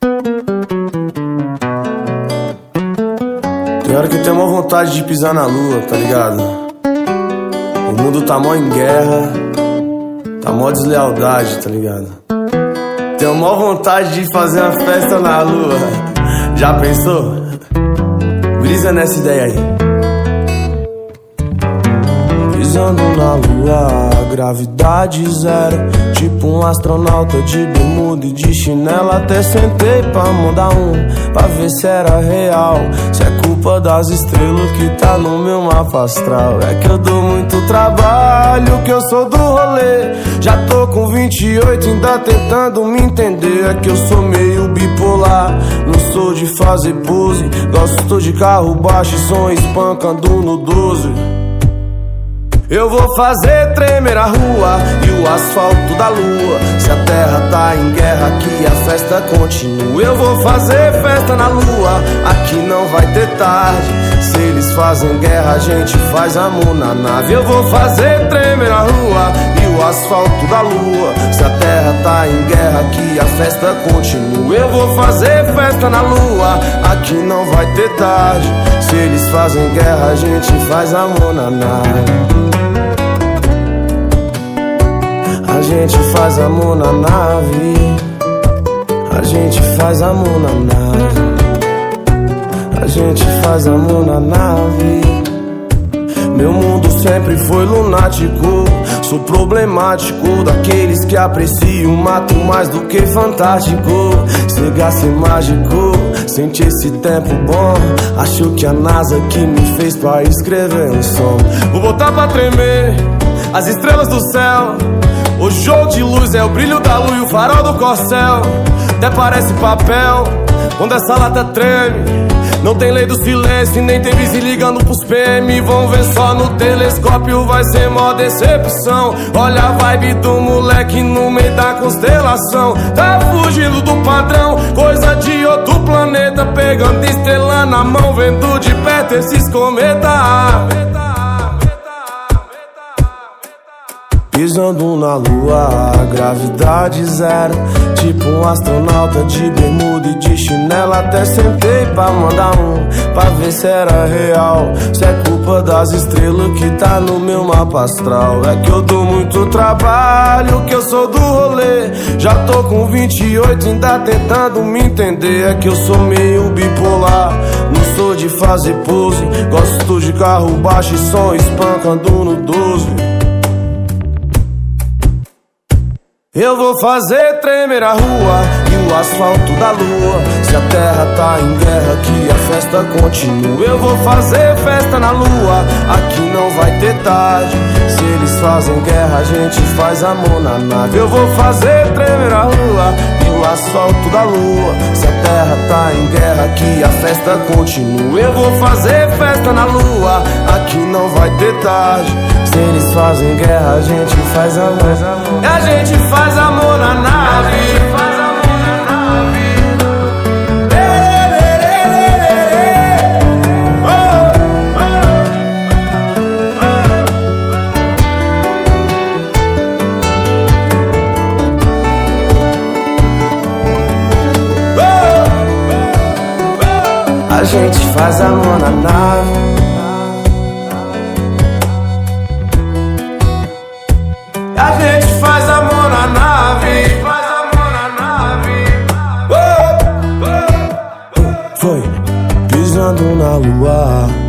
Tem hora que eu tenho uma vontade de pisar na lua, tá ligado? O mundo tá mó em guerra, tá mó deslealdade, tá ligado? Tenho mó vontade de fazer uma festa na lua. Já pensou? Brisa nessa ideia aí. Pisando na lua, gravidade zero, tipo um astronauta de bermuda e de chinela. Até sentei pra mandar pra ver se era real, se é culpa das estrelas que tá no meu mapa astral. É que eu dou muito trabalho, que eu sou do rolê. Já tô com 28, ainda tentando me entender. É que eu sou meio bipolar, não sou de fazer pose. Gosto de carro baixo e som espancando no 12. Eu vou fazer tremer a rua e o asfalto da lua. Se a terra tá em guerra, aqui a festa continua. Eu vou fazer festa na lua, aqui não vai ter tarde. Se eles fazem guerra, a gente faz amor na nave. Eu vou fazer tremer a rua e o asfalto da lua. Se a terra tá em guerra, aqui a festa continua. Eu vou fazer festa na lua, aqui não vai ter tarde. Se eles fazem guerra, a gente faz amor na nave. A gente faz amor na nave. A gente faz amor na nave. A gente faz amor na nave. Meu mundo sempre foi lunático. Sou problemático, daqueles que apreciam o mato mais do que fantástico. Chegar a ser mágico, senti esse tempo bom. Acho que a NASA que me fez pra escrever um som. Vou botar pra tremer as estrelas do céu. O jogo de luz é o brilho da lua e o farol do corcel. Até parece papel quando essa lata treme. Não tem lei do silêncio e nem tem vizinho ligando pros PM. Vão ver só no telescópio, vai ser mó decepção. Olha a vibe do moleque no meio da constelação. Tá fugindo do padrão, coisa de outro planeta. Pegando estrela na mão, vendo de perto esses cometas. Pisando na lua, gravidade zero, tipo um astronauta de bermuda e de chinela. Até sentei pra mandar pra ver se era real, se é culpa das estrelas que tá no meu mapa astral. É que eu dou muito trabalho, que eu sou do rolê. Já tô com 28, ainda tentando me entender. É que eu sou meio bipolar, não sou de fazer pose. Gosto de carro baixo e som espancando no 12. Eu vou fazer tremer a rua e o asfalto da lua. Se a terra tá em guerra, aqui a festa continua. Eu vou fazer festa na lua, aqui não vai ter tarde. Se eles fazem guerra, a gente faz amor na nave. Eu vou fazer tremer a rua e o asfalto da lua. Se a terra tá em guerra, aqui a festa continua. Eu vou fazer festa na lua, aqui não vai ter tarde. Se eles fazem guerra, a gente faz amor. A gente faz amor na nave. A gente faz amor na nave. A gente faz amor na nave. Faz amor na nave. Foi pisando na lua.